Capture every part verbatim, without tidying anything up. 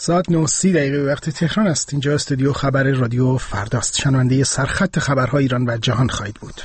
ساعت نه و سی دقیقه وقت تهران است. اینجا استودیو خبر رادیو فرداست. شنونده سرخط خبرهای ایران و جهان خواهید بود.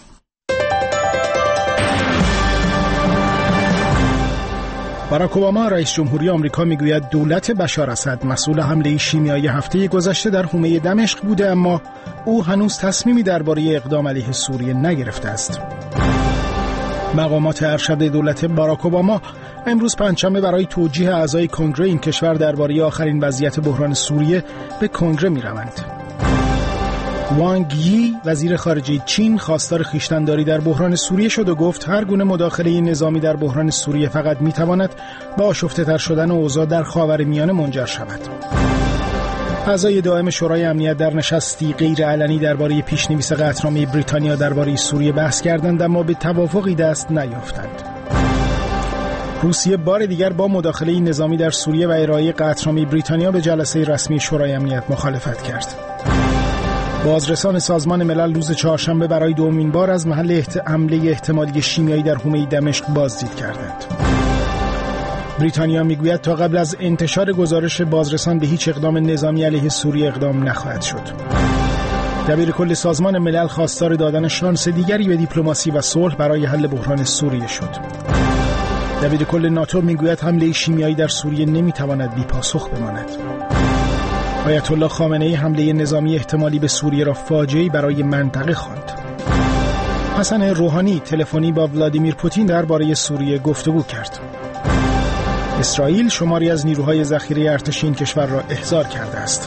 باراک اوباما رئیس جمهوری آمریکا میگوید دولت بشار اسد مسئول حمله شیمیایی هفته گذشته در حومه دمشق بوده، اما او هنوز تصمیمی درباره اقدام علیه سوریه نگرفته است. مقامات ارشد دولت باراک اوباما امروز پنجشنبه برای توجیه اعضای کنگره این کشور درباره آخرین وضعیت بحران سوریه به کنگره می‌روند. وانگ یی وزیر خارجه چین خواستار خویشتن‌داری در بحران سوریه شد و گفت هر گونه مداخله نظامی در بحران سوریه فقط می‌تواند با آشفته‌تر شدن اوضاع در خاورمیانه منجر شود. اعضای دائم شورای امنیت در نشستی غیرعلنی درباره پیش‌نویس قطعنامه بریتانیا درباره سوریه بحث کردند، اما به توافقی دست نیافتند. روسیه بار دیگر با مداخله نظامی در سوریه و ارائه قطعنامه بریتانیا به جلسه رسمی شورای امنیت مخالفت کرد. بازرسان سازمان ملل روز چهارشنبه برای دومین بار از محل احت... حمله احتمالی شیمیایی در حومه دمشق بازدید کردند. بریتانیا میگوید تا قبل از انتشار گزارش بازرسان به هیچ اقدام نظامی علیه سوریه اقدام نخواهد شد. دبیرکل سازمان ملل خواستار دادن شانس دیگری به دیپلماسی و صلح برای حل بحران سوریه شد. دبیرکل ناتو میگوید حمله شیمیایی در سوریه نمیتواند بی پاسخ بماند. آیت الله خامنه‌ای حمله نظامی احتمالی به سوریه را فاجعه‌ای برای منطقه خواند. حسن روحانی تلفنی با ولادیمیر پوتین درباره سوریه گفتگو کرد. اسرائیل شماری از نیروهای ذخیره ارتش این کشور را احضار کرده است.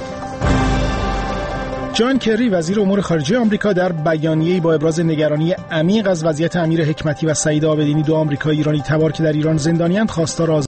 جان کری وزیر امور خارجه آمریکا در بیانیه‌ای با ابراز نگرانی عمیق از وضعیت امیر حکمتی و سعید عابدینی، دو آمریکایی ایرانی تبار که در ایران زندانی‌اند، خواستار